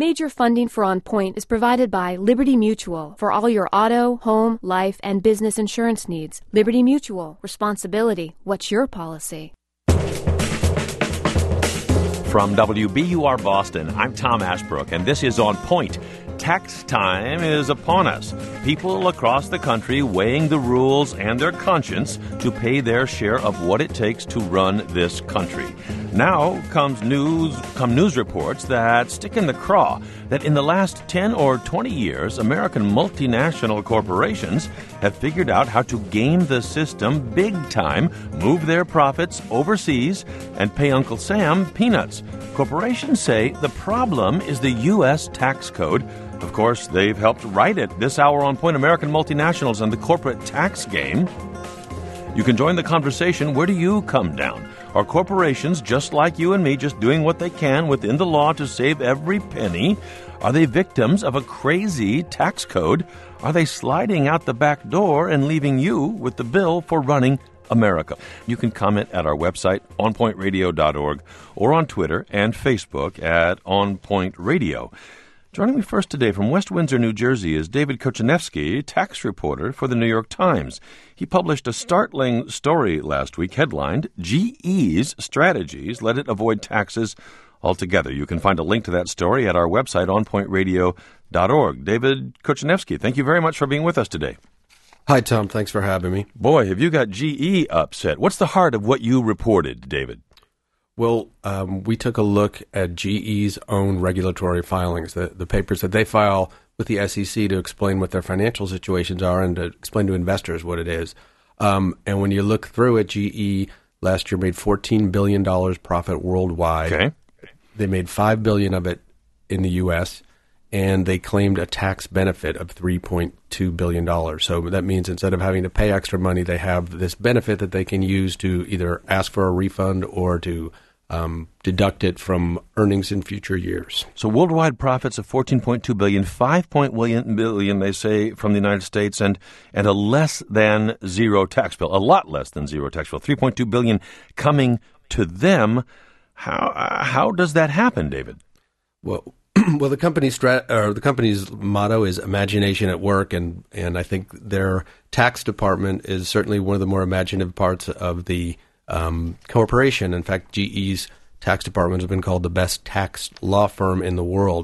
Major funding for On Point is provided by Liberty Mutual for all your auto, home, life, and business insurance needs. Liberty Mutual. Responsibility. What's your policy? From WBUR Boston, I'm Tom Ashbrook, and this is On Point. Tax time is upon us. People across the country weighing the rules and their conscience to pay their share of what it takes to run this country. Now come news reports that stick in the craw that in the last 10 or 20 years, American multinational corporations have figured out how to game the system big time, move their profits overseas, and pay Uncle Sam peanuts. Corporations say the problem is the U.S. tax code. Of course, they've helped write it. This hour on Point, American multinationals and the corporate tax game. You can join the conversation. Where do you come down? Are corporations just like you and me, just doing what they can within the law to save every penny? Are they victims of a crazy tax code? Are they sliding out the back door and leaving you with the bill for running America? You can comment at our website, onpointradio.org, or on Twitter and Facebook at onpointradio. Joining me first today from West Windsor, New Jersey, is David Kochanevsky, tax reporter for the New York Times. He published a startling story last week headlined, GE's Strategies Let It Avoid Taxes Altogether. You can find a link to that story at our website, onpointradio.org. David Kochanevsky, thank you very much for being with us today. Hi, Tom. Thanks for having me. Boy, have you got GE upset. What's the heart of what you reported, David? Well, we took a look at GE's own regulatory filings, the papers that they file with the SEC to explain what their financial situations are and to explain to investors what it is. And when you look through it, GE last year made $14 billion profit worldwide. Okay. They made $5 billion of it in the U.S., and they claimed a tax benefit of $3.2 billion. So that means instead of having to pay extra money, they have this benefit that they can use to either ask for a refund or to deduct it from earnings in future years. So worldwide profits of $14.2 billion, $5 billion, they say, from the United States, and a less than zero tax bill, a lot less than zero tax bill, $3.2 billion coming to them. How does that happen, David? Well, the company's motto is imagination at work, and I think their tax department is certainly one of the more imaginative parts of the corporation. In fact, GE's tax department has been called the best tax law firm in the world.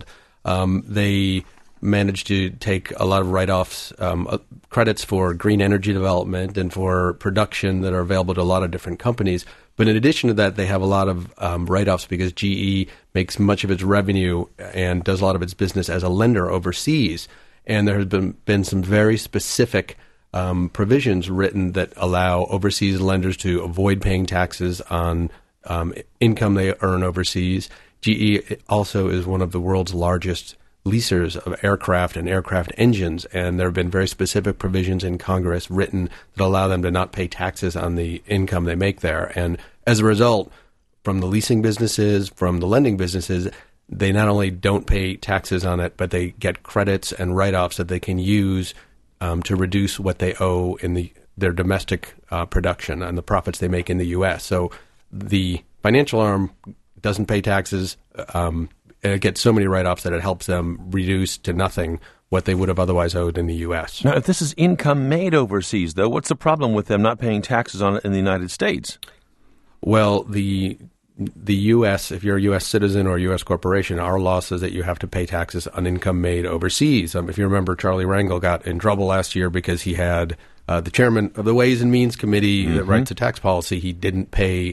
They managed to take a lot of write-offs, credits for green energy development and for production that are available to a lot of different companies. But in addition to that, they have a lot of write-offs because GE makes much of its revenue and does a lot of its business as a lender overseas. And there has been some very specific provisions written that allow overseas lenders to avoid paying taxes on income they earn overseas. GE also is one of the world's largest leasers of aircraft and aircraft engines, and there have been very specific provisions in Congress written that allow them to not pay taxes on the income they make there. And as a result, from the leasing businesses, from the lending businesses, they not only don't pay taxes on it, but they get credits and write-offs that they can use to reduce what they owe in their domestic production and the profits they make in the U.S. So the financial arm doesn't pay taxes, and it gets so many write-offs that it helps them reduce to nothing what they would have otherwise owed in the U.S. Now, if this is income made overseas, though, what's the problem with them not paying taxes on it in the United States? Well, the U.S., if you're a U.S. citizen or a U.S. corporation, our law says that you have to pay taxes on income made overseas. If you remember, Charlie Rangel got in trouble last year because he had the chairman of the Ways and Means Committee that writes a tax policy. He didn't pay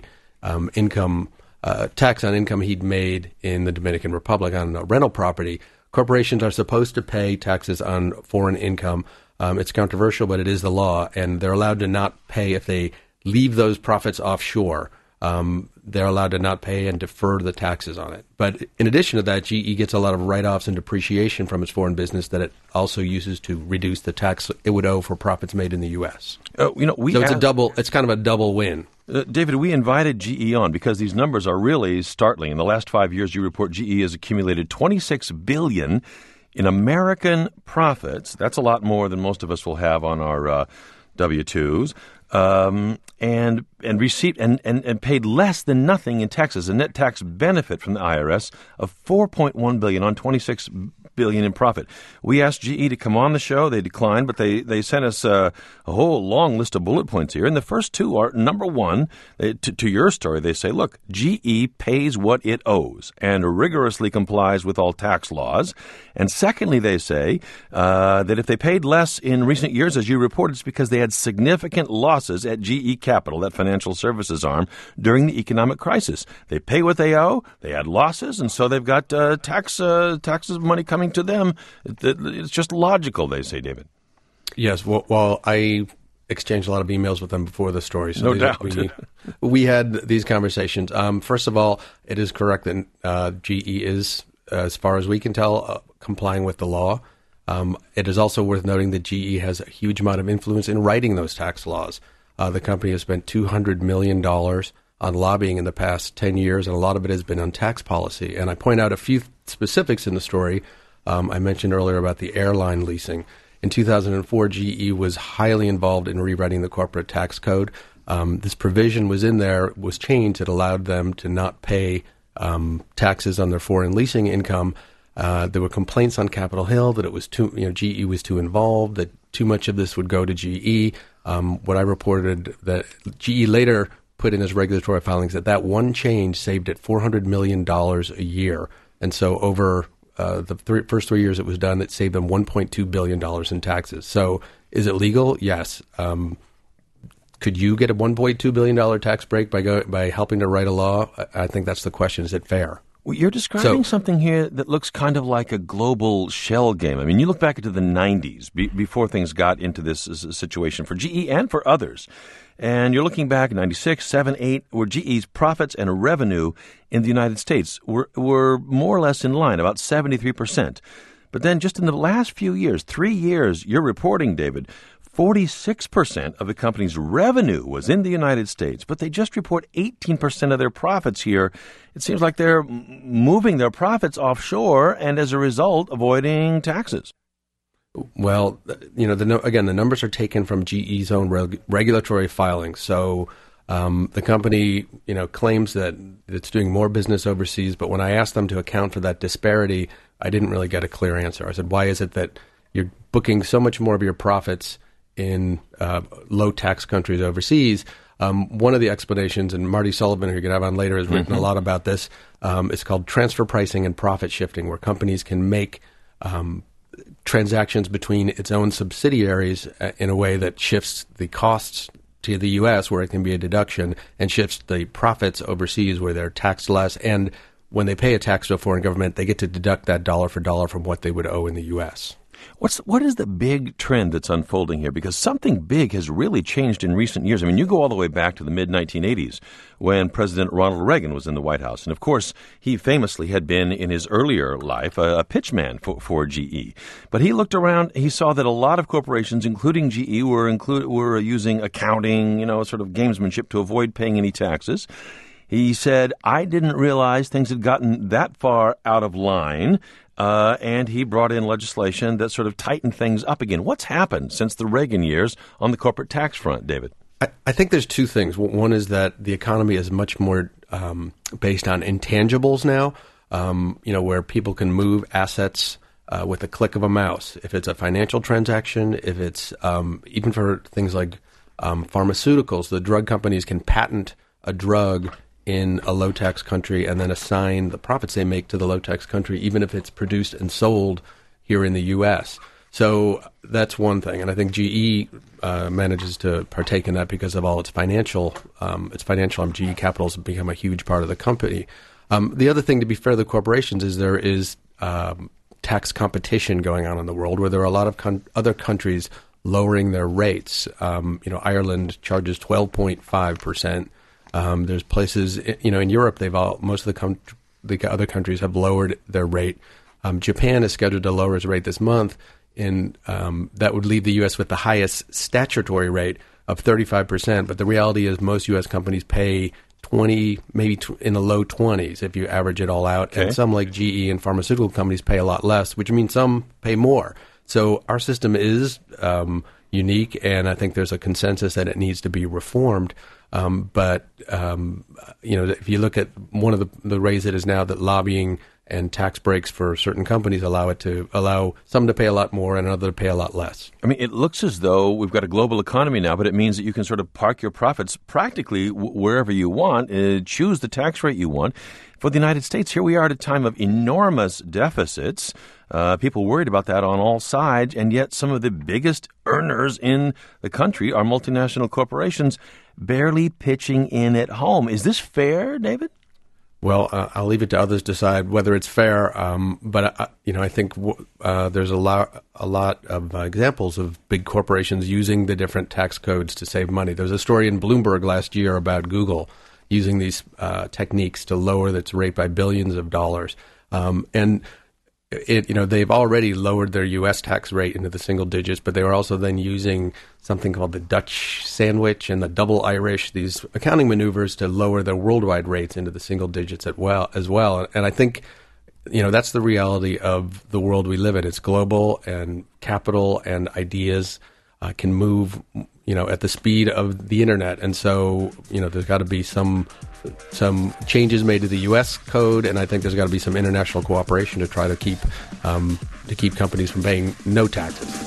tax on income he'd made in the Dominican Republic on a rental property. Corporations are supposed to pay taxes on foreign income. It's controversial, but it is the law, and they're allowed to not pay if they leave those profits offshore. They're allowed to not pay and defer the taxes on it. But in addition to that, GE gets a lot of write-offs and depreciation from its foreign business that it also uses to reduce the tax it would owe for profits made in the U.S. It's kind of a double win. David, we invited GE on because these numbers are really startling. In the last 5 years, you report GE has accumulated $26 billion in American profits. That's a lot more than most of us will have on our W-2s, and received and paid less than nothing in taxes, a net tax benefit from the IRS of $4.1 billion on $26 billion in profit. We asked GE to come on the show. They declined, but they sent us a whole long list of bullet points here. And the first two are, number one, to your story, they say, look, GE pays what it owes and rigorously complies with all tax laws. And secondly, they say that if they paid less in recent years, as you reported, it's because they had significant losses at GE Capital, that financial services arm, during the economic crisis. They pay what they owe, they had losses, and so they've got taxes money coming to them. It's just logical, they say, David. Yes, well, I exchanged a lot of emails with them before the story. So no doubt. We had these conversations. First of all, it is correct that GE is, as far as we can tell, complying with the law. It is also worth noting that GE has a huge amount of influence in writing those tax laws. The company has spent $200 million on lobbying in the past 10 years, and a lot of it has been on tax policy. And I point out a few specifics in the story. I mentioned earlier about the airline leasing. In 2004, GE was highly involved in rewriting the corporate tax code. This provision was in there, was changed. It allowed them to not pay taxes on their foreign leasing income. There were complaints on Capitol Hill that it was GE was too involved, that too much of this would go to GE. What I reported that GE later put in its regulatory filings that one change saved it $400 million a year. And so over the first 3 years it was done, it saved them $1.2 billion in taxes. So is it legal? Yes. Could you get a $1.2 billion tax break by helping to write a law? I think that's the question. Is it fair? Well, you're describing something here that looks kind of like a global shell game. I mean, you look back into the 90s, before things got into this situation for GE and for others. And you're looking back at 96, 7, 8, where GE's profits and revenue in the United States were more or less in line, about 73%. But then just in the last few years, 3 years, you're reporting, David, 46% of the company's revenue was in the United States, but they just report 18% of their profits here. It seems like they're moving their profits offshore and, as a result, avoiding taxes. Well, the numbers are taken from GE's own regulatory filings. So the company, claims that it's doing more business overseas, but when I asked them to account for that disparity, I didn't really get a clear answer. I said, why is it that you're booking so much more of your profits in low tax countries overseas? One of the explanations, and Marty Sullivan, who you can have on later, has written a lot about this. It's called transfer pricing and profit shifting, where companies can make transactions between its own subsidiaries in a way that shifts the costs to the U.S., where it can be a deduction, and shifts the profits overseas, where they're taxed less. And when they pay a tax to a foreign government, they get to deduct that dollar for dollar from what they would owe in the U.S. What is the big trend that's unfolding here? Because something big has really changed in recent years. I mean, you go all the way back to the mid-1980s when President Ronald Reagan was in the White House. And, of course, he famously had been, in his earlier life, a pitchman for GE. But he looked around, he saw that a lot of corporations, including GE, were using accounting, sort of gamesmanship to avoid paying any taxes. He said, I didn't realize things had gotten that far out of line. And he brought in legislation that sort of tightened things up again. What's happened since the Reagan years on the corporate tax front, David? I think there's two things. One is that the economy is much more based on intangibles now, where people can move assets with a click of a mouse. If it's a financial transaction, if it's even for things like pharmaceuticals, the drug companies can patent a drug in a low-tax country and then assign the profits they make to the low-tax country, even if it's produced and sold here in the U.S. So that's one thing, and I think GE manages to partake in that because of all its financial. GE Capital has become a huge part of the company. The other thing, to be fair to the corporations, is there is tax competition going on in the world, where there are a lot of other countries lowering their rates. Ireland charges 12.5%. There's places, in Europe, most of the other countries have lowered their rate. Japan is scheduled to lower its rate this month, and that would leave the U.S. with the highest statutory rate of 35%. But the reality is most U.S. companies pay 20, maybe in the low 20s if you average it all out. Okay. And some, like GE and pharmaceutical companies, pay a lot less, which means some pay more. So our system is, unique, and I think there's a consensus that it needs to be reformed. But if you look at one of the ways it is now, that lobbying and tax breaks for certain companies allow some to pay a lot more and others to pay a lot less. I mean, it looks as though we've got a global economy now, but it means that you can sort of park your profits practically wherever you want, choose the tax rate you want. For the United States, here we are at a time of enormous deficits. People worried about that on all sides, and yet some of the biggest earners in the country are multinational corporations barely pitching in at home. Is this fair, David? Well, I'll leave it to others to decide whether it's fair. But I think there's a lot of examples of big corporations using the different tax codes to save money. There was a story in Bloomberg last year about Google using these techniques to lower its rate by billions of dollars. They've already lowered their U.S. tax rate into the single digits, but they were also then using something called the Dutch sandwich and the double Irish, these accounting maneuvers to lower their worldwide rates into the single digits as well. And I think, that's the reality of the world we live in. It's global, and capital and ideas can move, at the speed of the internet. And so, there's got to be some changes made to the U.S. code, and I think there's got to be some international cooperation to try to keep companies from paying no taxes.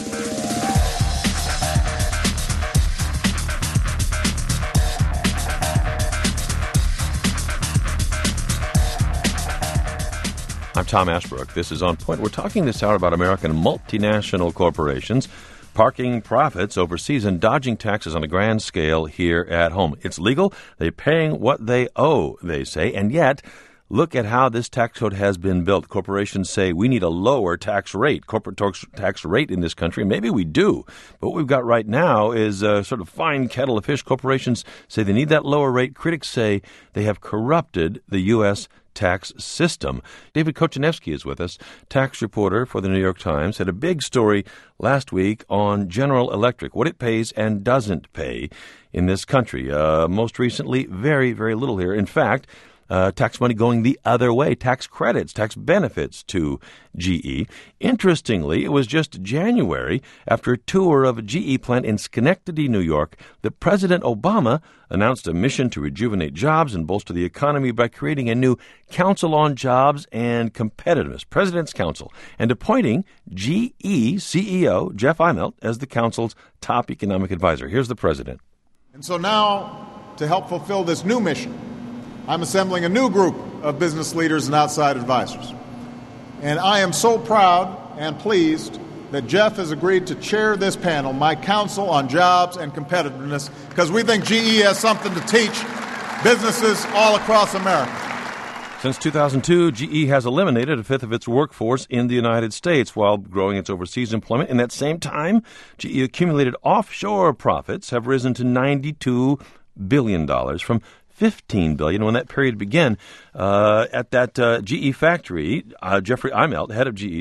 I'm Tom Ashbrook. This is On Point. We're talking this hour about American multinational corporations parking profits overseas and dodging taxes on a grand scale here at home. It's legal. They're paying what they owe, they say, and yet look at how this tax code has been built. Corporations say we need a lower tax rate, corporate tax rate in this country. Maybe we do. But what we've got right now is a sort of fine kettle of fish. Corporations say they need that lower rate. Critics say they have corrupted the U.S. tax system. David Kochanevsky is with us, tax reporter for the New York Times, had a big story last week on General Electric, what it pays and doesn't pay in this country. Most recently, very, very little here. In fact, tax money going the other way, tax credits, tax benefits to GE. Interestingly, it was just January, after a tour of a GE plant in Schenectady, New York, that President Obama announced a mission to rejuvenate jobs and bolster the economy by creating a new Council on Jobs and Competitiveness, President's Council, and appointing GE CEO Jeff Immelt as the council's top economic advisor. Here's the president. And so now, to help fulfill this new mission, I'm assembling a new group of business leaders and outside advisors. And I am so proud and pleased that Jeff has agreed to chair this panel, my Council on Jobs and Competitiveness, because we think GE has something to teach businesses all across America. Since 2002, GE has eliminated a fifth of its workforce in the United States while growing its overseas employment. In that same time, GE accumulated offshore profits have risen to $92 billion from $15 billion when that period began. At that GE factory, Jeffrey Immelt, head of GE,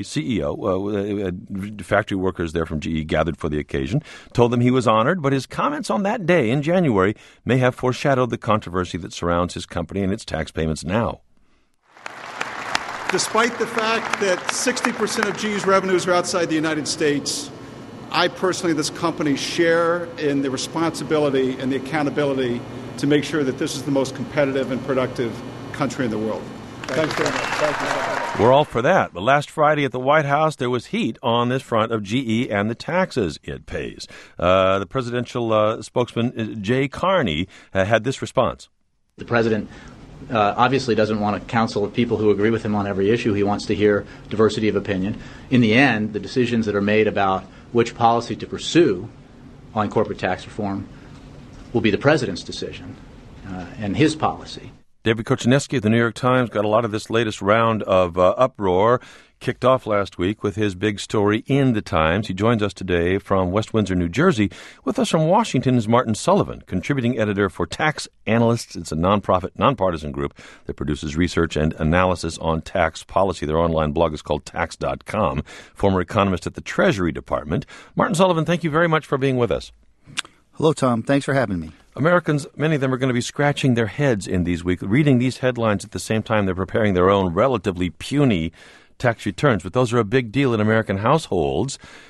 CEO, factory workers there from GE gathered for the occasion, told them he was honored, but his comments on that day in January may have foreshadowed the controversy that surrounds his company and its tax payments now. Despite the fact that 60% of GE's revenues are outside the United States, I personally, this company, share in the responsibility and the accountability to make sure that this is the most competitive and productive country in the world. Thanks very much. Thank you. We're all for that. But last Friday at the White House, there was heat on this front of GE and the taxes it pays. The presidential spokesman, Jay Carney, had this response. The president obviously doesn't want a council of people who agree with him on every issue. He wants to hear diversity of opinion. In the end, the decisions that are made about which policy to pursue on corporate tax reform will be the president's decision and his policy. David Kochanevsky of the New York Times got a lot of this latest round of uproar kicked off last week with his big story in the Times. He joins us today from West Windsor, New Jersey. With us from Washington is Martin Sullivan, contributing editor for Tax Analysts. It's a nonprofit, nonpartisan group that produces research and analysis on tax policy. Their online blog is called Tax.com. Former economist at the Treasury Department. Martin Sullivan, thank you very much for being with us. Hello, Tom. Thanks for having me. Americans, many of them are going to be scratching their heads in these weeks, reading these headlines at the same time they're preparing their own relatively puny tax returns. But those are a big deal in American households.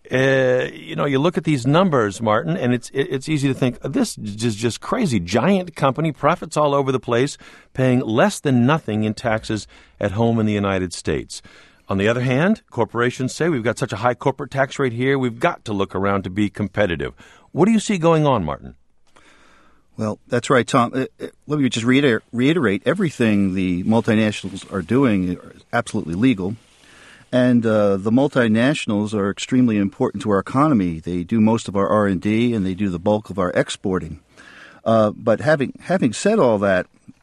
You look at these numbers, Martin, and it's easy to think this is just crazy. Giant company, profits all over the place, paying less than nothing in taxes at home in the United States. On the other hand, corporations say we've got such a high corporate tax rate here, we've got to look around to be competitive. What do you see going on, Martin? Well, that's right, Tom. Let me just reiterate everything the multinationals are doing is absolutely legal. And the multinationals are extremely important to our economy. They do most of our R&D, and they do the bulk of our exporting. But having said all that,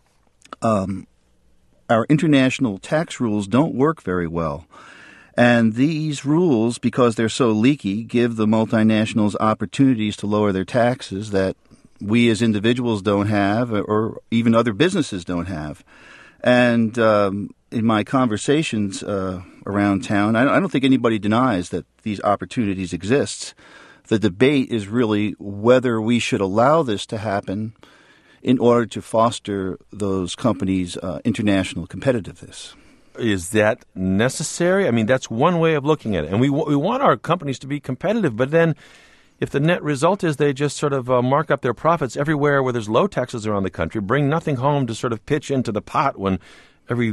our international tax rules don't work very well. And these rules, because they're so leaky, give the multinationals opportunities to lower their taxes that we as individuals don't have, or even other businesses don't have. And in my conversations around town, I don't think anybody denies that these opportunities exist. The debate is really whether we should allow this to happen in order to foster those companies' international competitiveness. Is that necessary? I mean, that's one way of looking at it. And we want our companies to be competitive, but then if the net result is they just sort of mark up their profits everywhere where there's low taxes around the country, bring nothing home to sort of pitch into the pot when every,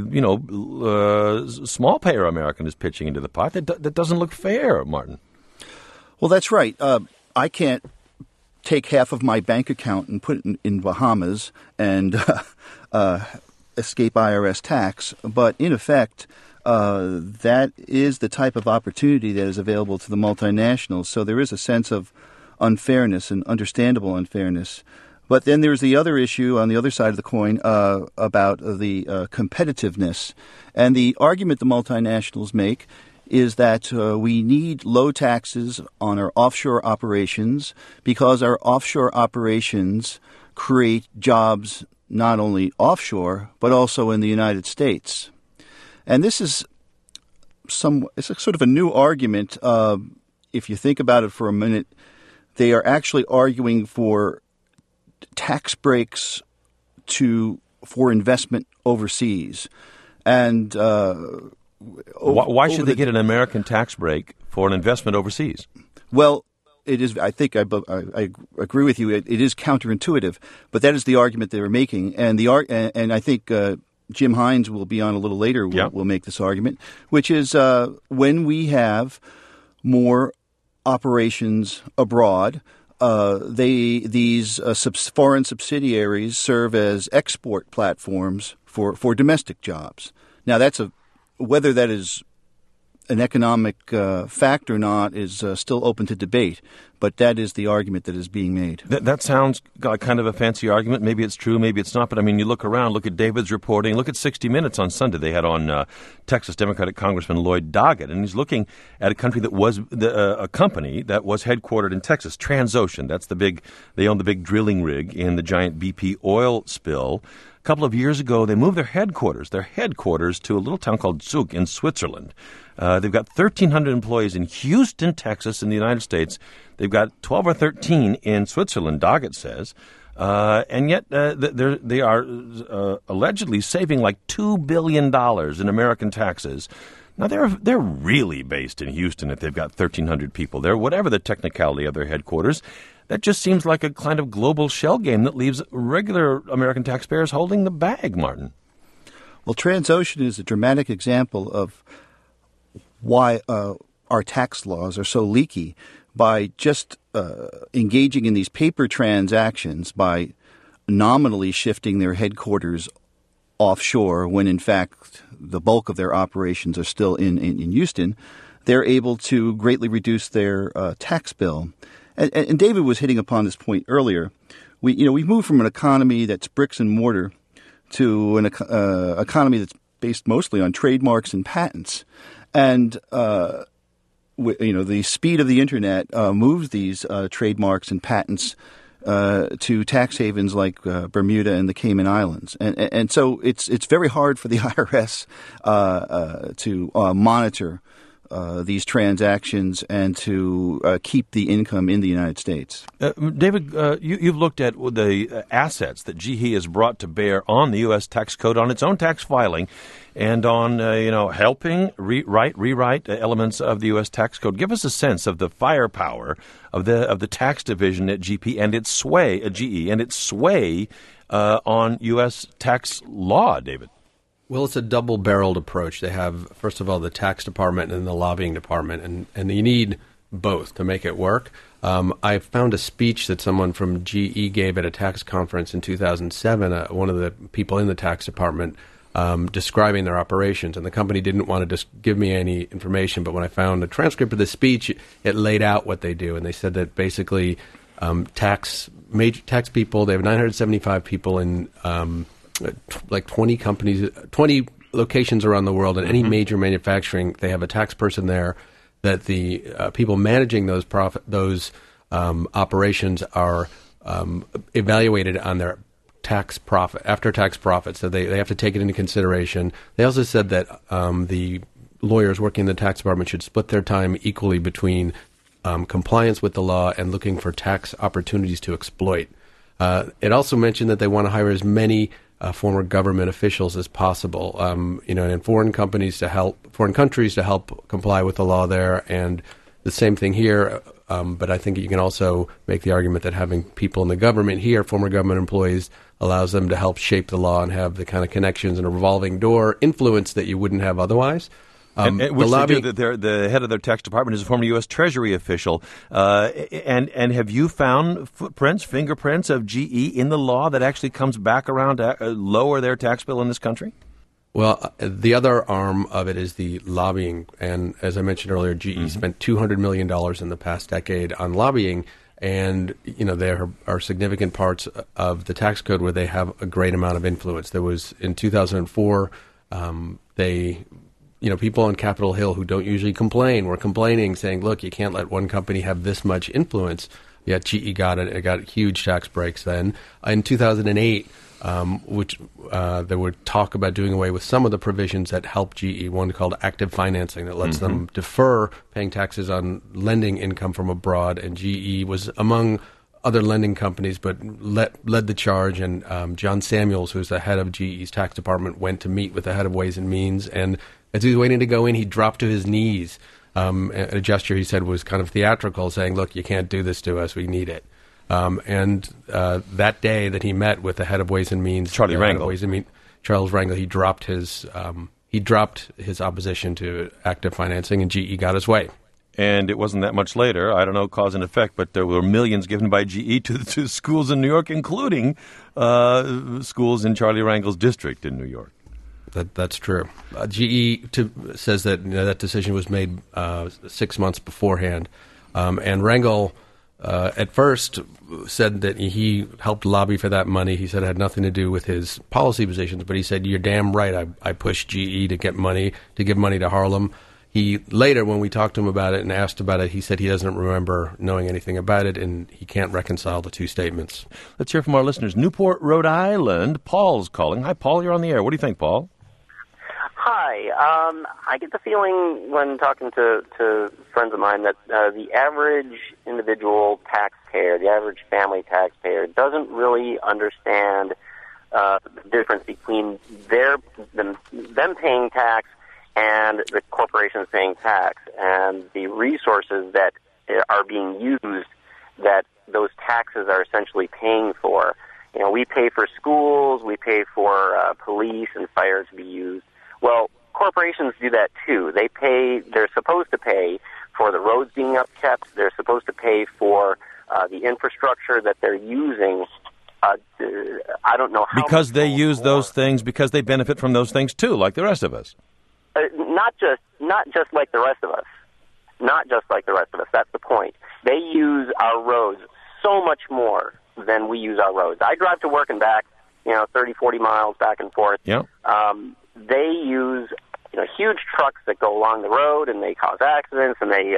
small payer American is pitching into the pot, that doesn't look fair, Martin. Well, that's right. I can't take half of my bank account and put it in Bahamas and escape IRS tax. But in effect, that is the type of opportunity that is available to the multinationals. So there is a sense of unfairness and understandable unfairness. But then there's the other issue on the other side of the coin about the competitiveness. And the argument the multinationals make is that we need low taxes on our offshore operations because our offshore operations create jobs not only offshore but also in the United States. And this is it's a sort of a new argument. If you think about it for a minute, they are actually arguing for tax breaks for investment overseas. And why should they get an American tax break for an investment overseas? Well, it is. I think I agree with you. It is counterintuitive, but that is the argument they were making, and I think Jim Hines will be on a little later. Will make this argument, which is when we have more operations abroad, these foreign subsidiaries serve as export platforms for domestic jobs. Now, whether that is an economic fact or not is still open to debate, but that is the argument that is being made. That sounds like kind of a fancy argument. Maybe it's true, maybe it's not. But, I mean, you look around, look at David's reporting, look at 60 Minutes on Sunday. They had on Texas Democratic Congressman Lloyd Doggett, and he's looking at a country that was a company that was headquartered in Texas, Transocean. They own the big drilling rig in the giant BP oil spill. A couple of years ago, they moved their headquarters to a little town called Zug in Switzerland. They've got 1,300 employees in Houston, Texas, in the United States. They've got 12 or 13 in Switzerland, Doggett says. And yet they are allegedly saving like $2 billion in American taxes. Now, they're really based in Houston if they've got 1,300 people there, whatever the technicality of their headquarters. That just seems like a kind of global shell game that leaves regular American taxpayers holding the bag, Martin. Well, Transocean is a dramatic example of why our tax laws are so leaky. By just engaging in these paper transactions, by nominally shifting their headquarters offshore when, in fact, the bulk of their operations are still in Houston, they're able to greatly reduce their tax bill. And David was hitting upon this point earlier. We've moved from an economy that's bricks and mortar to an economy that's based mostly on trademarks and patents. And the speed of the internet moves these trademarks and patents to tax havens like Bermuda and the Cayman Islands, and so it's very hard for the IRS to monitor these transactions and to keep the income in the United States. David, you've looked at the assets that GE has brought to bear on the U.S. tax code, on its own tax filing, and on helping rewrite elements of the U.S. tax code. Give us a sense of the firepower of the tax division at GP and its sway at GE and its sway on U.S. tax law, David. Well, it's a double-barreled approach. They have, first of all, the tax department and the lobbying department, and you need both to make it work. I found a speech that someone from GE gave at a tax conference in 2007, one of the people in the tax department, describing their operations. And the company didn't want to just give me any information, but when I found a transcript of the speech, it laid out what they do. And they said that basically major tax people, they have 975 people in like 20 companies, 20 locations around the world, and any major manufacturing, they have a tax person there that the people managing those operations are evaluated on their after-tax profit. So they have to take it into consideration. They also said that the lawyers working in the tax department should split their time equally between compliance with the law and looking for tax opportunities to exploit. It also mentioned that they want to hire as many former government officials as possible, and in foreign countries to help comply with the law there, and the same thing here. But I think you can also make the argument that having people in the government here, former government employees, allows them to help shape the law and have the kind of connections and a revolving door influence that you wouldn't have otherwise. Which they do. The head of their tax department is a former U.S. Treasury official. And have you found fingerprints of GE in the law that actually comes back around to lower their tax bill in this country? Well, the other arm of it is the lobbying. And as I mentioned earlier, GE spent $200 million in the past decade on lobbying. And, there are significant parts of the tax code where they have a great amount of influence. There was, in 2004, people on Capitol Hill who don't usually complain were complaining, saying, look, you can't let one company have this much influence. Yet GE got it. It got huge tax breaks then. In 2008, there were talk about doing away with some of the provisions that help GE, one called active financing that lets them defer paying taxes on lending income from abroad. And GE was among other lending companies, but led the charge. And John Samuels, who's the head of GE's tax department, went to meet with the head of Ways and Means. And as he was waiting to go in, he dropped to his knees. A gesture he said was kind of theatrical, saying, look, you can't do this to us. We need it. And that day that he met with the head of Ways and Means, Charles Rangel, he dropped his opposition to active financing, and GE got his way. And it wasn't that much later, I don't know, cause and effect, but there were millions given by GE to schools in New York, including schools in Charlie Rangel's district in New York. That's true. GE says that that decision was made 6 months beforehand, and Rangel at first said that he helped lobby for that money. He said it had nothing to do with his policy positions, but he said, "You're damn right. I pushed GE to give money to Harlem." He later, when we talked to him about it and asked about it, he said he doesn't remember knowing anything about it, and he can't reconcile the two statements. Let's hear from our listeners. Newport, Rhode Island. Paul's calling. Hi, Paul. You're on the air. What do you think, Paul? Hi. I get the feeling when talking to friends of mine that the average individual taxpayer, the average family taxpayer, doesn't really understand the difference between them paying tax and the corporations paying tax, and the resources that are being used that those taxes are essentially paying for. We pay for schools, we pay for police and fire to be used. Well, corporations do that too. They're supposed to pay for the roads being upkept. They're supposed to pay for the infrastructure that they're using. I don't know how. Because they use those things, because they benefit from those things too, like the rest of us. Not just like the rest of us. Not just like the rest of us. That's the point. They use our roads so much more than we use our roads. I drive to work and back, 30, 40 miles back and forth. Yeah. They use huge trucks that go along the road, and they cause accidents, and they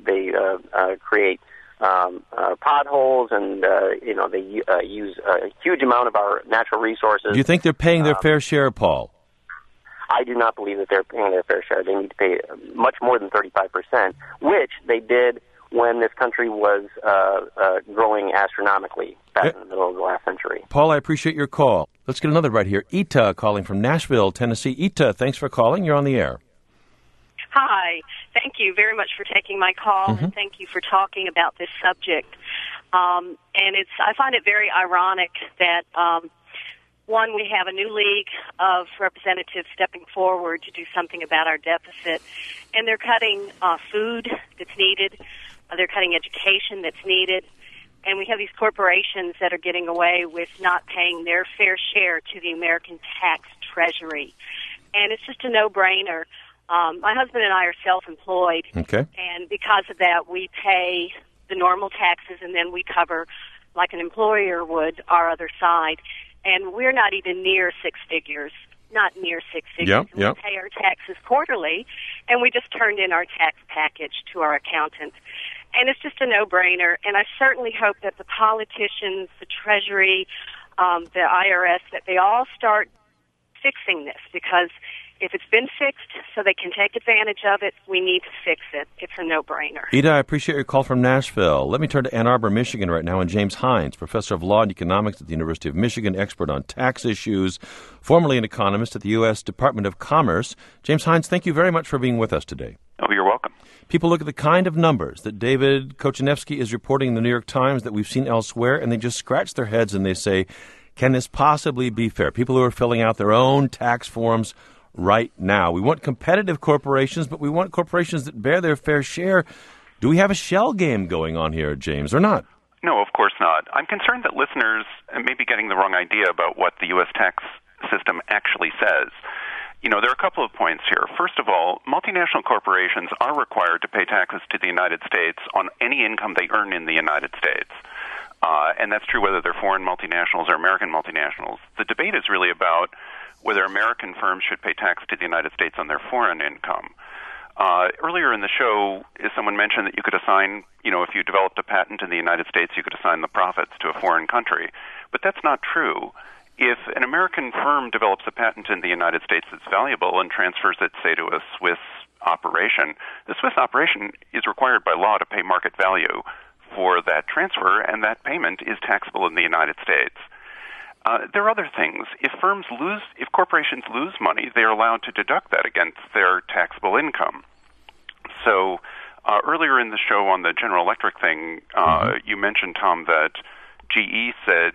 create potholes, and they use a huge amount of our natural resources. Do you think they're paying their fair share, Paul? I do not believe that they're paying their fair share. They need to pay much more than 35%, which they did when this country was growing astronomically back in the middle of the last century. Paul, I appreciate your call. Let's get another right here. Ita calling from Nashville, Tennessee. Ita, thanks for calling. You're on the air. Hi. Thank you very much for taking my call, and thank you for talking about this subject. And I find it very ironic that, one, we have a new league of representatives stepping forward to do something about our deficit, and they're cutting food that's needed. They're cutting education that's needed. And we have these corporations that are getting away with not paying their fair share to the American tax treasury. And it's just a no-brainer. My husband and I are self-employed. Okay. And because of that, we pay the normal taxes, and then we cover, like an employer would, our other side. And we're not even near six figures. Not near six figures. We pay our taxes quarterly, and we just turned in our tax package to our accountant. And it's just a no-brainer, and I certainly hope that the politicians, the Treasury, the IRS, that they all start fixing this, because if it's been fixed so they can take advantage of it, we need to fix it. It's a no-brainer. Ida, I appreciate your call from Nashville. Let me turn to Ann Arbor, Michigan right now, and James Hines, professor of law and economics at the University of Michigan, expert on tax issues, formerly an economist at the U.S. Department of Commerce. James Hines, thank you very much for being with us today. Oh, you're welcome. People look at the kind of numbers that David Kochanevsky is reporting in the New York Times that we've seen elsewhere, and they just scratch their heads and they say, can this possibly be fair? People who are filling out their own tax forms right now. We want competitive corporations, but we want corporations that bear their fair share. Do we have a shell game going on here, James, or not? No, of course not. I'm concerned that listeners may be getting the wrong idea about what the U.S. tax system actually says. You know, there are a couple of points here. First of all, multinational corporations are required to pay taxes to the United States on any income they earn in the United States. And that's true whether they're foreign multinationals or American multinationals. The debate is really about whether American firms should pay tax to the United States on their foreign income. Earlier in the show, someone mentioned that you could assign, if you developed a patent in the United States, you could assign the profits to a foreign country. But that's not true. If an American firm develops a patent in the United States that's valuable and transfers it, say, to a Swiss operation, the Swiss operation is required by law to pay market value for that transfer, and that payment is taxable in the United States. There are other things. If corporations lose money, they are allowed to deduct that against their taxable income. So earlier in the show on the General Electric thing, you mentioned, Tom, that GE said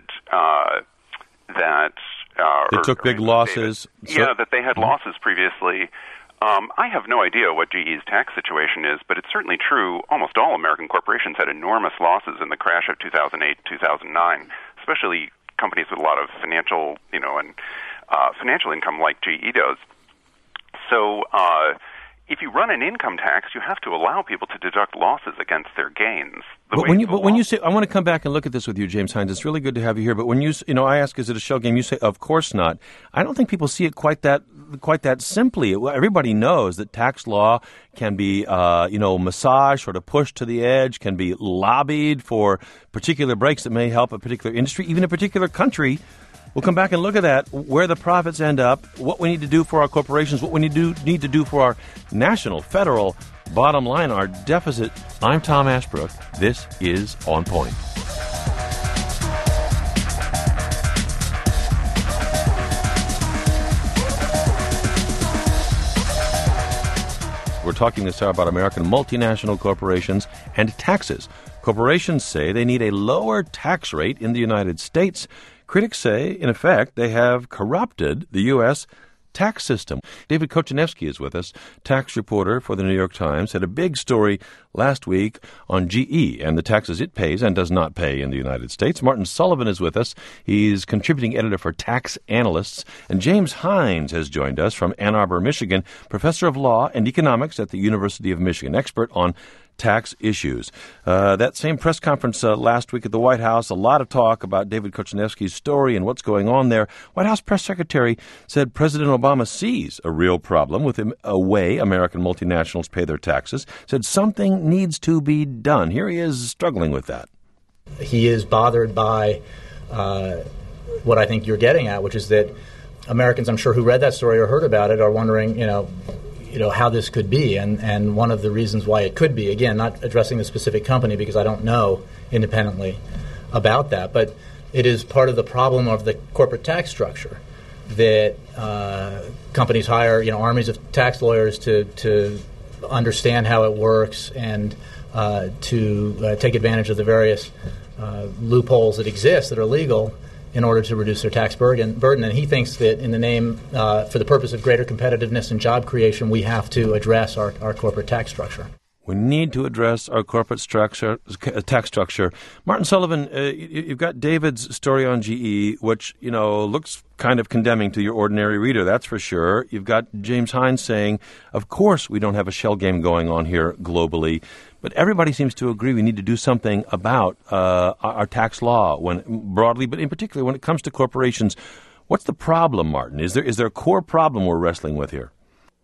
that they took big losses. That they had losses previously. I have no idea what GE's tax situation is, but it's certainly true. Almost all American corporations had enormous losses in the crash of 2008, 2009, especially companies with a lot of financial, financial income like GE does. So if you run an income tax, you have to allow people to deduct losses against their gains. But when you say, I want to come back and look at this with you, James Hines. It's really good to have you here. But when I ask, is it a shell game? You say, of course not. I don't think people see it quite that simply. Everybody knows that tax law can be, massaged, sort of pushed to the edge, can be lobbied for particular breaks that may help a particular industry, even a particular country. We'll come back and look at that, where the profits end up, what we need to do for our corporations, what we need to do for our national, federal bottom line, our deficit. I'm Tom Ashbrook. This is On Point. We're talking this hour about American multinational corporations and taxes. Corporations say they need a lower tax rate in the United States. Critics say, in effect, they have corrupted the U.S. tax system. David Kochanevsky is with us, tax reporter for the New York Times, had a big story last week on GE and the taxes it pays and does not pay in the United States. Martin Sullivan is with us. He's contributing editor for Tax Analysts. And James Hines has joined us from Ann Arbor, Michigan, professor of law and economics at the University of Michigan, expert on tax issues. That same press conference last week at the White House, a lot of talk about David Kochanevsky's story and what's going on there. White House press secretary said President Obama sees a real problem with a way American multinationals pay their taxes, said something needs to be done. Here he is struggling with that. He is bothered by what I think you're getting at, which is that Americans, I'm sure, who read that story or heard about it are wondering, how this could be. And one of the reasons why it could be, again, not addressing the specific company because I don't know independently about that, but it is part of the problem of the corporate tax structure that companies hire, armies of tax lawyers to understand how it works and to take advantage of the various loopholes that exist that are legal in order to reduce their tax burden. And he thinks that in the name, for the purpose of greater competitiveness and job creation, we have to address our corporate tax structure. We need to address our corporate tax structure. Martin Sullivan, you've got David's story on GE, which, looks kind of condemning to your ordinary reader, that's for sure. You've got James Hines saying, of course we don't have a shell game going on here globally, but everybody seems to agree we need to do something about our tax law broadly, but in particular when it comes to corporations. What's the problem, Martin? Is there a core problem we're wrestling with here?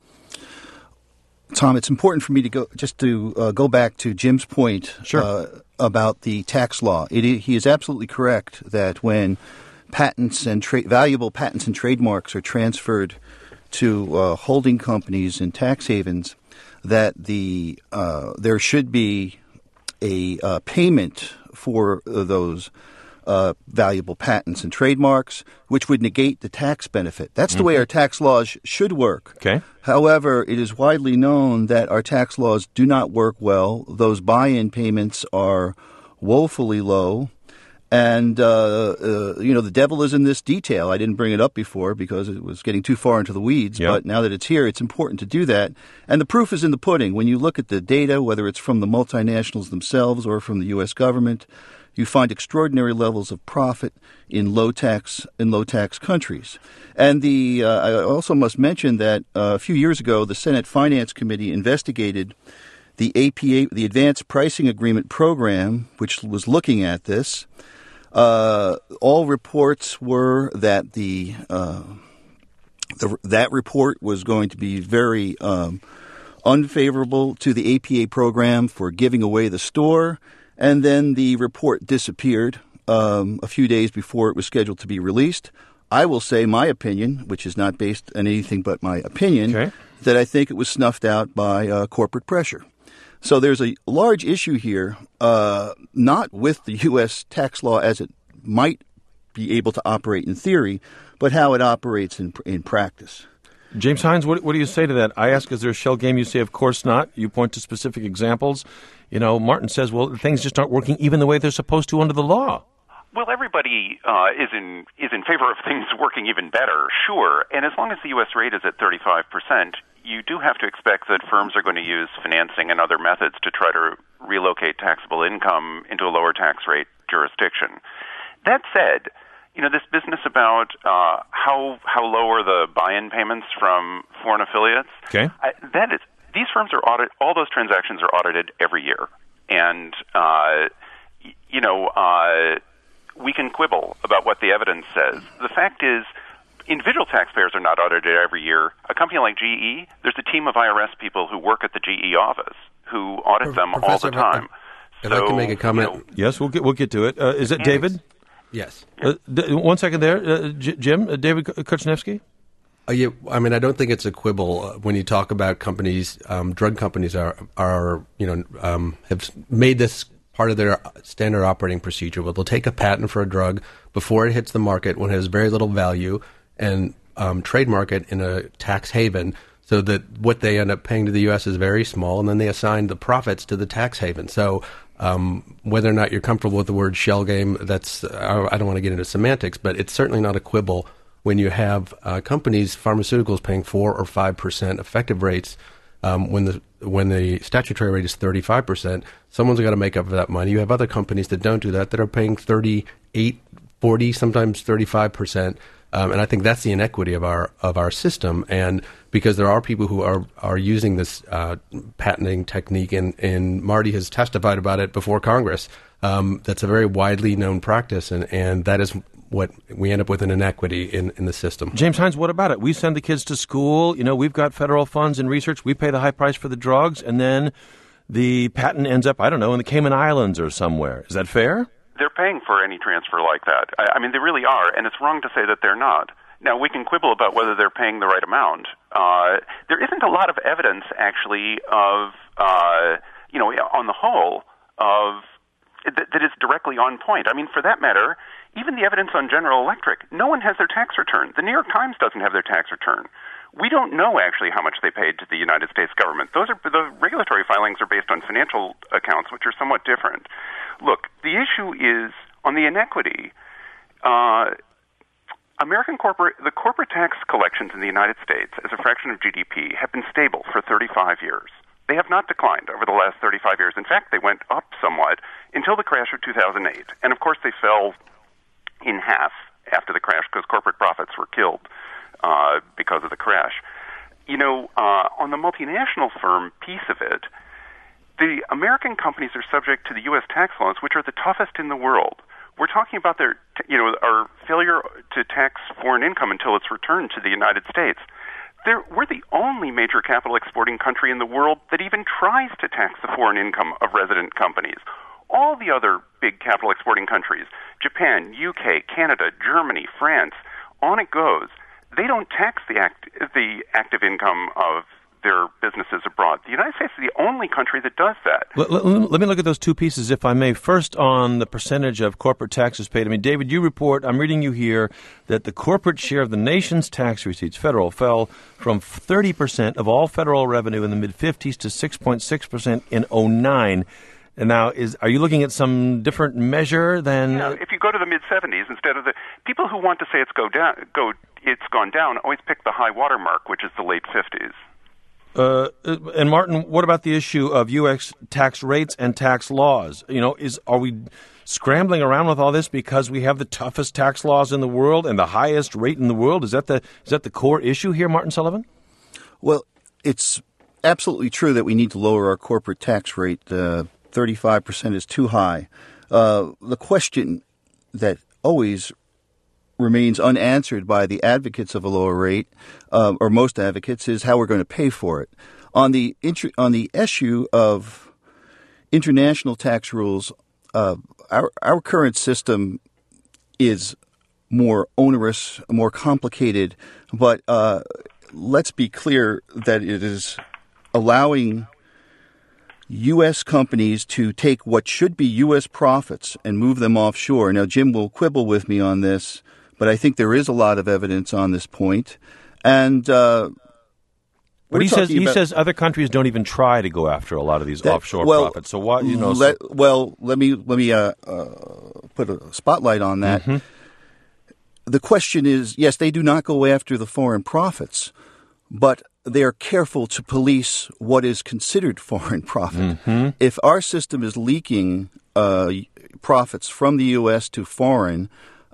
Tom, it's important for me to go back to Jim's point about the tax law. He is absolutely correct that when patents and valuable patents and trademarks are transferred to holding companies in tax havens, that there should be a payment for those valuable patents and trademarks, which would negate the tax benefit. That's the way our tax laws should work. Okay. However, it is widely known that our tax laws do not work well. Those buy-in payments are woefully low. And, the devil is in this detail. I didn't bring it up before because it was getting too far into the weeds. Yep. But now that it's here, it's important to do that. And the proof is in the pudding. When you look at the data, whether it's from the multinationals themselves or from the U.S. government, you find extraordinary levels of profit in low tax countries. And I also must mention that a few years ago, the Senate Finance Committee investigated the APA, the Advanced Pricing Agreement Program, which was looking at this. All reports were that that report was going to be very unfavorable to the APA program for giving away the store. And then the report disappeared a few days before it was scheduled to be released. I will say my opinion, which is not based on anything but my opinion, that I think it was snuffed out by corporate pressure. So there's a large issue here, not with the U.S. tax law as it might be able to operate in theory, but how it operates in practice. James Hines, what do you say to that? I ask, is there a shell game? You say, of course not. You point to specific examples. Martin says, well, things just aren't working even the way they're supposed to under the law. Well, everybody is in favor of things working even better, sure. And as long as the U.S. rate is at 35%, you do have to expect that firms are going to use financing and other methods to try to relocate taxable income into a lower tax rate jurisdiction. That said, this business about how low are the buy-in payments from foreign affiliates, these firms are all those transactions are audited every year. And, we can quibble about what the evidence says. The fact is, individual taxpayers are not audited every year. A company like GE, there's a team of IRS people who work at the GE office who audit them all the time. If I can make a comment. Yes, we'll get to it. Is it David? Yes. 1 second there. Jim, David Kuchnevsky? Yeah, I mean, I don't think it's a quibble when you talk about companies. Drug companies have made this part of their standard operating procedure. Well, they'll take a patent for a drug before it hits the market when it has very little value and trademark it in a tax haven so that what they end up paying to the U.S. is very small, and then they assign the profits to the tax haven. So whether or not you're comfortable with the word shell game, I don't want to get into semantics, but it's certainly not a quibble when you have companies, pharmaceuticals, paying 4 or 5% effective rates when the statutory rate is 35%. Someone's got to make up for that money. You have other companies that don't do that are paying 38, 40, sometimes 35%. And I think that's the inequity of our system. And because there are people who are using this patenting technique, and Marty has testified about it before Congress, that's a very widely known practice, and that is what we end up with an inequity in the system. James Hines, what about it? We send the kids to school. We've got federal funds and research. We pay the high price for the drugs, and then the patent ends up, in the Cayman Islands or somewhere. Is that fair? They're paying for any transfer like that. I mean, they really are, and it's wrong to say that they're not. Now, we can quibble about whether they're paying the right amount. There isn't a lot of evidence, actually, of, on the whole, of that is directly on point. I mean, for that matter, even the evidence on General Electric, no one has their tax return. The New York Times doesn't have their tax return. We don't know actually how much they paid to the United States government. The regulatory filings are based on financial accounts, which are somewhat different. Look, the issue is on the inequity. The corporate tax collections in the United States as a fraction of GDP have been stable for 35 years. They have not declined over the last 35 years. In fact, they went up somewhat until the crash of 2008. And of course, they fell in half after the crash because corporate profits were killed because of the crash. On the multinational firm piece of it, the American companies are subject to the U.S. tax laws, which are the toughest in the world. We're talking about our failure to tax foreign income until it's returned to the United States. We're the only major capital exporting country in the world that even tries to tax the foreign income of resident companies. All the other big capital exporting countries, Japan, UK, Canada, Germany, France, on it goes. They don't tax the active income of their businesses abroad. The United States is the only country that does that. Let me look at those two pieces, if I may. First, on the percentage of corporate taxes paid. I mean, David, you report, I'm reading you here, that the corporate share of the nation's tax receipts, federal, fell from 30% of all federal revenue in the mid-50s to 6.6% in 2009. And now, are you looking at some different measure than... Yeah, if you go to the mid-70s, instead of the... People who want to say it's gone down always pick the high water mark, which is the late 50s. And Martin, what about the issue of U.S. tax rates and tax laws? Are we scrambling around with all this because we have the toughest tax laws in the world and the highest rate in the world? Is that the core issue here, Martin Sullivan? Well, it's absolutely true that we need to lower our corporate tax rate. 35% is too high. The question that always remains unanswered by the advocates of a lower rate, or most advocates, is how we're going to pay for it. On the issue of international tax rules, our current system is more onerous, more complicated, but let's be clear that it is allowing U.S. companies to take what should be U.S. profits and move them offshore. Now, Jim will quibble with me on this, but I think there is a lot of evidence on this point. And but he says other countries don't even try to go after a lot of these offshore profits. So why? Let me put a spotlight on that. Mm-hmm. The question is, yes, they do not go after the foreign profits, but they are careful to police what is considered foreign profit. Mm-hmm. If our system is leaking profits from the U.S. to foreign,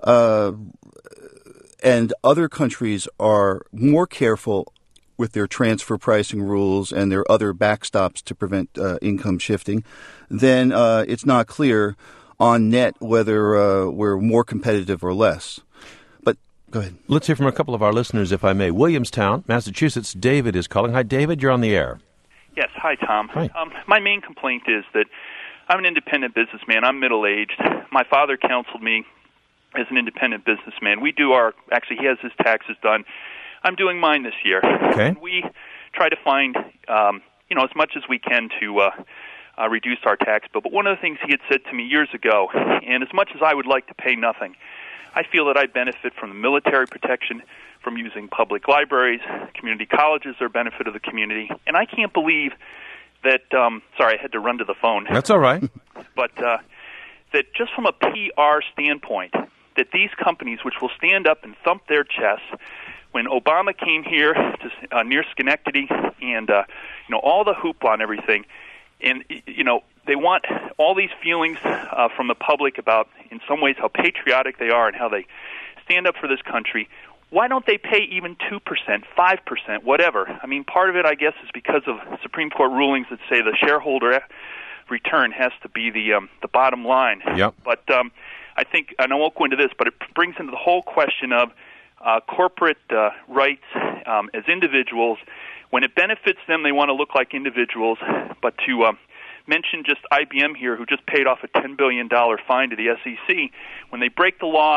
and other countries are more careful with their transfer pricing rules and their other backstops to prevent income shifting, then it's not clear on net whether we're more competitive or less. But go ahead. Let's hear from a couple of our listeners, if I may. Williamstown, Massachusetts. David is calling. Hi, David. You're on the air. Yes. Hi, Tom. Hi. My main complaint is that I'm an independent businessman. I'm middle-aged. My father counseled me as an independent businessman. He has his taxes done. I'm doing mine this year. Okay. We try to find, as much as we can to reduce our tax bill. But one of the things he had said to me years ago, and as much as I would like to pay nothing, I feel that I benefit from the military protection, from using public libraries, community colleges are a benefit of the community, and I can't believe that, sorry, I had to run to the phone. That's all right. But that just from a PR standpoint, that these companies, which will stand up and thump their chests, when Obama came here to near Schenectady, and all the hoopla and everything, and they want all these feelings from the public about, in some ways, how patriotic they are and how they stand up for this country. Why don't they pay even 2%, 5%, whatever? I mean, part of it, I guess, is because of Supreme Court rulings that say the shareholder return has to be the bottom line. Yep. But I think, and I won't go into this, but it brings into the whole question of corporate rights as individuals. When it benefits them, they want to look like individuals. But to mention just IBM here, who just paid off a $10 billion fine to the SEC, when they break the law,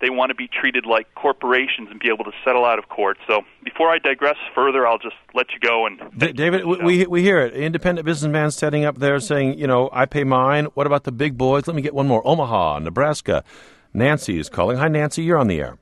they want to be treated like corporations and be able to settle out of court. So before I digress further, I'll just let you go. And David, we hear it. Independent businessman setting up there saying, I pay mine. What about the big boys? Let me get one more. Omaha, Nebraska. Nancy is calling. Hi, Nancy. You're on the air.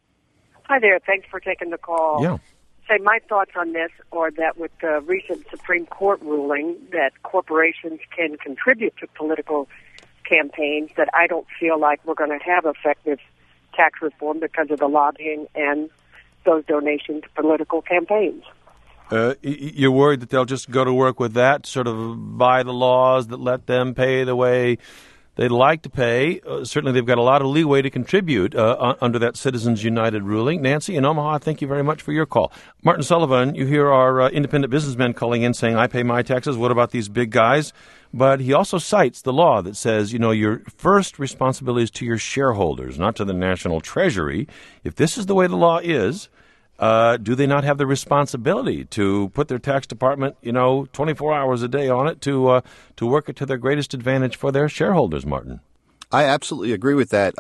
Hi there. Thanks for taking the call. Yeah. Say my thoughts on this are that with the recent Supreme Court ruling that corporations can contribute to political campaigns, that I don't feel like we're going to have effective tax reform because of the lobbying and those donations to political campaigns. You're worried that they'll just go to work with that, sort of by the laws that let them pay the way they'd like to pay. Certainly they've got a lot of leeway to contribute under that Citizens United ruling. Nancy in Omaha, thank you very much for your call. Martin Sullivan, you hear our independent businessmen calling in saying, I pay my taxes. What about these big guys? But he also cites the law that says, your first responsibility is to your shareholders, not to the national treasury. If this is the way the law is, do they not have the responsibility to put their tax department, 24 hours a day on it to work it to their greatest advantage for their shareholders, Martin? I absolutely agree with that.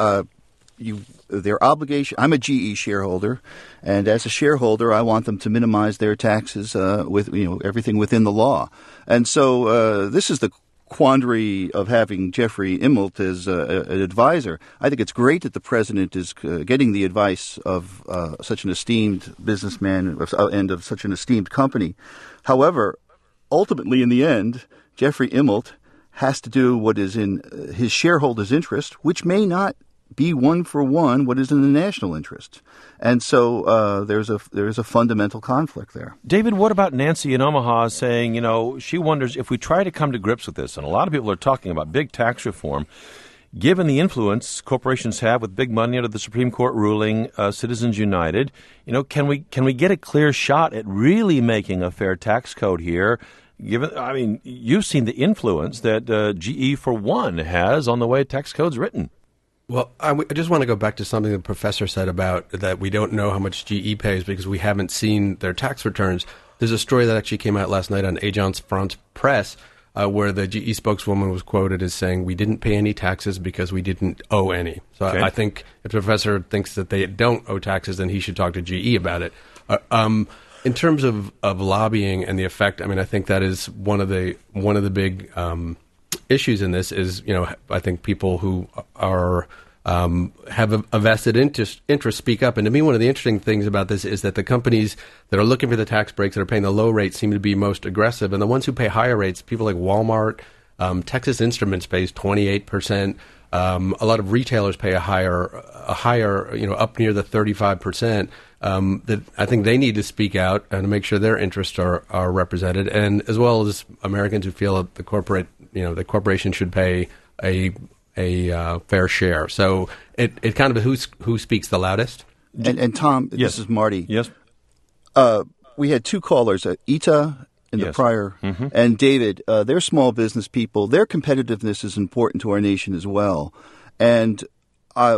Their obligation. I'm a GE shareholder, and as a shareholder, I want them to minimize their taxes with everything within the law. And so this is the quandary of having Jeffrey Immelt as an advisor. I think it's great that the president is getting the advice of such an esteemed businessman and of such an esteemed company. However, ultimately, in the end, Jeffrey Immelt has to do what is in his shareholders' interest, which may not be one for one what is in the national interest. And so there is a fundamental conflict there. David, what about Nancy in Omaha saying, she wonders if we try to come to grips with this, and a lot of people are talking about big tax reform, given the influence corporations have with big money under the Supreme Court ruling, Citizens United, can we get a clear shot at really making a fair tax code here? Given, you've seen the influence that GE, for one, has on the way tax code's written. Well, I just want to go back to something the professor said about that we don't know how much GE pays because we haven't seen their tax returns. There's a story that actually came out last night on Agence France Presse where the GE spokeswoman was quoted as saying, we didn't pay any taxes because we didn't owe any. So okay. I think if the professor thinks that they don't owe taxes, then he should talk to GE about it. In terms of lobbying and the effect, I think that is one of the big issues in this is, I think people who are have a vested interest speak up. And to me, one of the interesting things about this is that the companies that are looking for the tax breaks that are paying the low rates seem to be most aggressive. And the ones who pay higher rates, people like Walmart, Texas Instruments pays 28%. A lot of retailers pay a higher, up near the 35%. That I think they need to speak out and to make sure their interests are represented, and as well as Americans who feel that the corporation should pay a fair share. So it kind of who speaks the loudest. And Tom, yes. This is Marty. Yes. We had two callers, Ita in the prior, and David. They're small business people. Their competitiveness is important to our nation as well. And I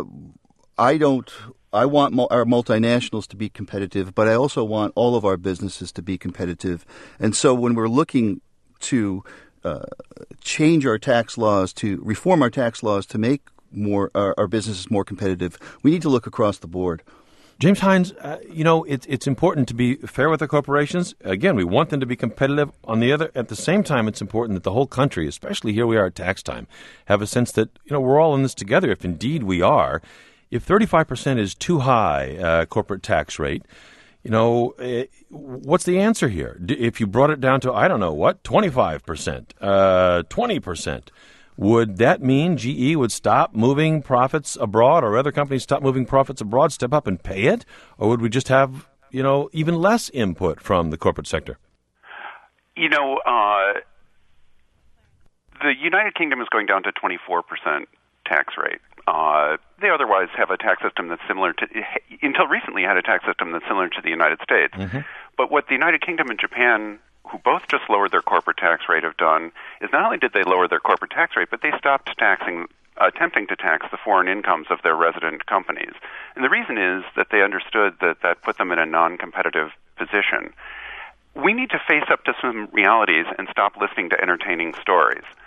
want our multinationals to be competitive, but I also want all of our businesses to be competitive. And so when we're looking to change our tax laws, to reform our tax laws to make our businesses more competitive, we need to look across the board. James Hines, it's important to be fair with the corporations. Again, we want them to be competitive. At the same time, it's important that the whole country, especially here we are at tax time, have a sense that, we're all in this together, if indeed we are. If 35% is too high corporate tax rate, what's the answer here? If you brought it down to, 25%, 20%, would that mean GE would stop moving profits abroad, or other companies stop moving profits abroad, step up and pay it? Or would we just have, even less input from the corporate sector? The United Kingdom is going down to 24% tax rate. They otherwise have a tax system that's similar to, until recently had a tax system that's similar to the United States. Mm-hmm. But what the United Kingdom and Japan, who both just lowered their corporate tax rate, have done is not only did they lower their corporate tax rate, but they stopped attempting to tax the foreign incomes of their resident companies. And the reason is that they understood that put them in a non-competitive position. We need to face up to some realities and stop listening to entertaining stories.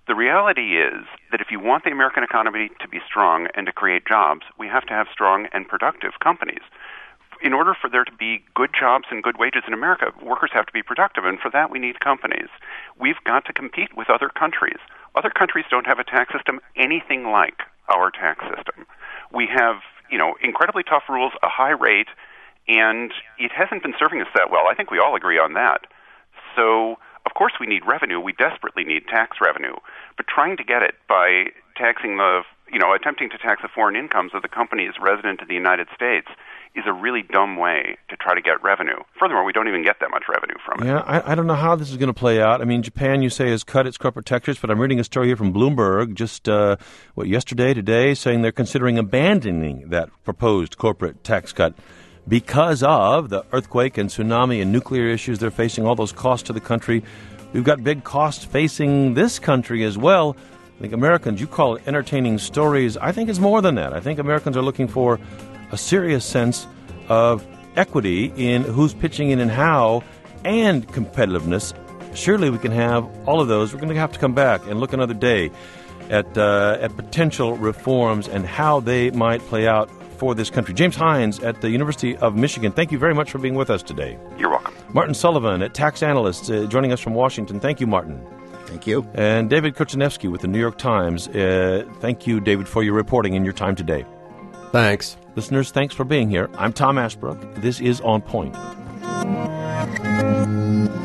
The reality is that if you want the American economy to be strong and to create jobs, we have to have strong and productive companies. In order for there to be good jobs and good wages in America, workers have to be productive, and for that we need companies. We've got to compete with other countries. Other countries don't have a tax system anything like our tax system. We have, incredibly tough rules, a high rate, and it hasn't been serving us that well. I think we all agree on that. So, of course we need revenue. We desperately need tax revenue. But trying to get it by attempting to tax the foreign incomes of the companies resident in the United States is a really dumb way to try to get revenue. Furthermore, we don't even get that much revenue from it. Yeah, I don't know how this is going to play out. I mean, Japan, you say, has cut its corporate tax rates, but I'm reading a story here from Bloomberg just, today, saying they're considering abandoning that proposed corporate tax cut because of the earthquake and tsunami and nuclear issues they're facing, all those costs to the country. We've got big costs facing this country as well. I think Americans, you call it entertaining stories. I think it's more than that. I think Americans are looking for a serious sense of equity in who's pitching in and how, and competitiveness. Surely we can have all of those. We're going to have to come back and look another day at potential reforms and how they might play out for this country. James Hines at the University of Michigan, thank you very much for being with us today. You're welcome. Martin Sullivan at Tax Analysts, joining us from Washington. Thank you, Martin. Thank you. And David Kurczenewski with the New York Times. Thank you, David, for your reporting and your time today. Thanks. Listeners, thanks for being here. I'm Tom Ashbrook. This is On Point.